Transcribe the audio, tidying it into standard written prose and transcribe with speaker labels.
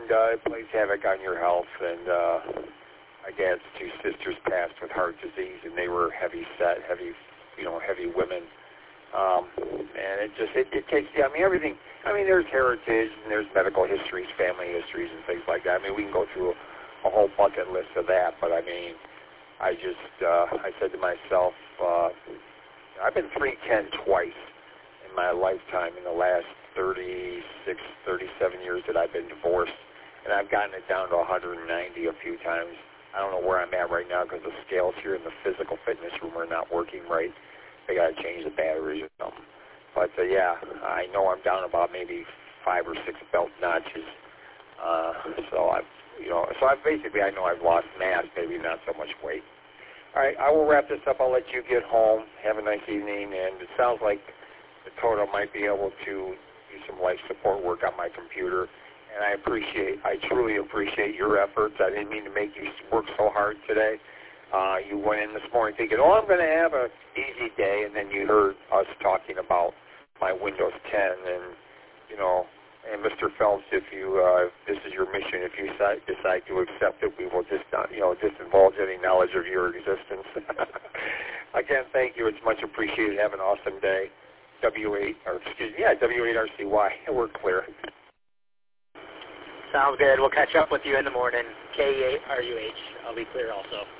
Speaker 1: it plays havoc on your health. And my dad's two sisters passed with heart disease, and they were heavy women. And it takes, everything. There's heritage, and there's medical histories, family histories, and things like that. We can go through a whole bucket list of that, but I said to myself, I've been 310 twice in my lifetime in the last 37 years that I've been divorced, and I've gotten it down to 190 a few times. I don't know where I'm at right now because the scales here in the physical fitness room are not working right. They got to change the batteries or something. But I know I'm down about maybe 5 or 6 belt notches. I know I've lost mass, maybe not so much weight. All right, I will wrap this up. I'll let you get home. Have a nice evening. And it sounds like Dakota might be able to do some life support work on my computer. And I truly appreciate your efforts. I didn't mean to make you work so hard today. You went in this morning thinking, I'm going to have an easy day, and then you heard us talking about my Windows 10, and, and Mr. Phelps, if this is your mission, if you decide to accept it, we will divulge any knowledge of your existence. Again, thank you. It's much appreciated. Have an awesome day. W8RCY. We're clear.
Speaker 2: Sounds good. We'll catch up with you in the morning. K8RUH. I'll be clear also.